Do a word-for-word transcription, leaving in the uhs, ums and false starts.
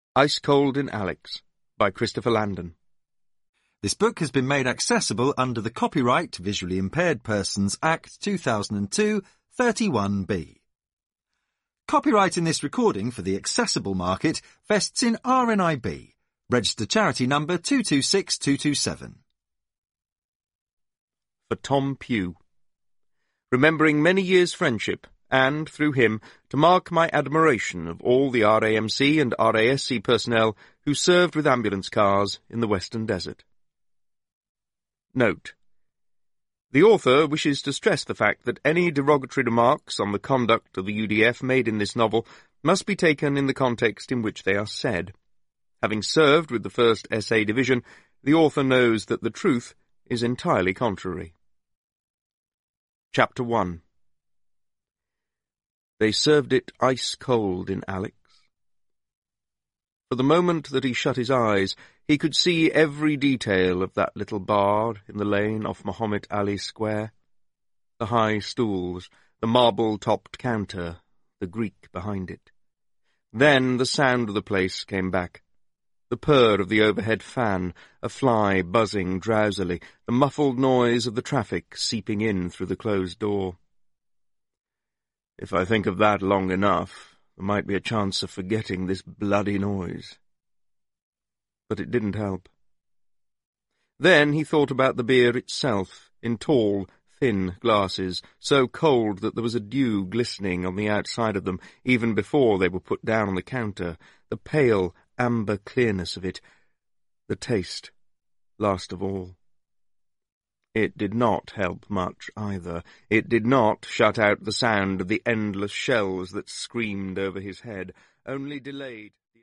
Ice Cold in Alex by Christopher Landon. This book has been made accessible under the Copyright Visually Impaired Persons Act two thousand two, thirty-one B. Copyright in this recording for the accessible market vests in R N I B, registered charity number two two six two two seven. For Tom Pugh. Remembering many years' friendship, and, through him, to mark my admiration of all the R A M C and R A S C personnel who served with ambulance cars in the Western Desert. Note: the author wishes to stress the fact that any derogatory remarks on the conduct of the U D F made in this novel must be taken in the context in which they are said. Having served with the first S A Division, the author knows that the truth is entirely contrary. Chapter one. They served it ice cold in Alex. For the moment that he shut his eyes, he could see every detail of that little bar in the lane off Muhammad Ali Square. The high stools, the marble-topped counter, the Greek behind it. Then the sound of the place came back. The purr of the overhead fan, a fly buzzing drowsily, the muffled noise of the traffic seeping in through the closed door. If I think of that long enough, there might be a chance of forgetting this bloody noise. But it didn't help. Then he thought about the beer itself, in tall, thin glasses, so cold that there was a dew glistening on the outside of them, even before they were put down on the counter, the pale, amber clearness of it, the taste, last of all. It did not help much, either. It did not shut out the sound of the endless shells that screamed over his head, only delayed